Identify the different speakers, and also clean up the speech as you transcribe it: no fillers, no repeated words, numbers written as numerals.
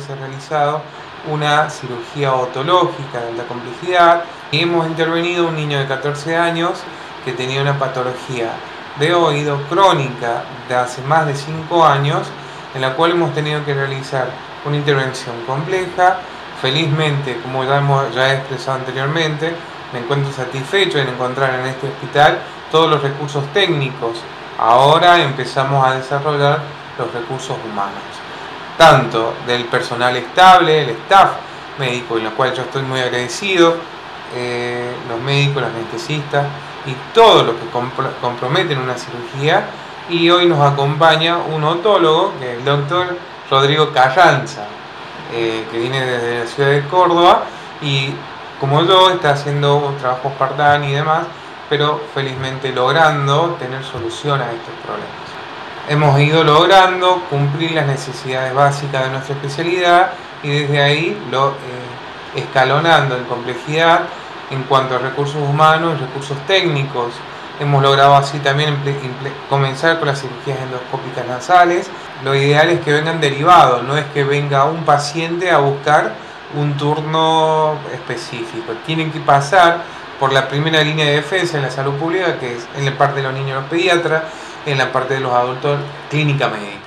Speaker 1: realizado una cirugía otológica de alta complejidad y hemos intervenido un niño de 14 años que tenía una patología de oído crónica de hace más de 5 años, en la cual hemos tenido que realizar una intervención compleja. Felizmente, como ya he expresado anteriormente, me encuentro satisfecho en encontrar en este hospital todos los recursos técnicos. Ahora empezamos a desarrollar los recursos humanos, tanto del personal estable, el staff médico, en lo cual yo estoy muy agradecido, los médicos, los anestesistas y todo lo que comprometen una cirugía. Y hoy nos acompaña un otólogo, que es el doctor Rodrigo Carranza, que viene desde la ciudad de Córdoba y como yo está haciendo trabajos part-time y demás, pero felizmente logrando tener solución a estos problemas. Hemos ido logrando cumplir las necesidades básicas de nuestra especialidad y desde ahí escalonando en complejidad en cuanto a recursos humanos y recursos técnicos. Hemos logrado así también comenzar con las cirugías endoscópicas nasales. Lo ideal es que vengan derivados, no es que venga un paciente a buscar un turno específico. Tienen que pasar por la primera línea de defensa en la salud pública, que es en la parte de los niños los pediatras, en la parte de los adultos clínica médica.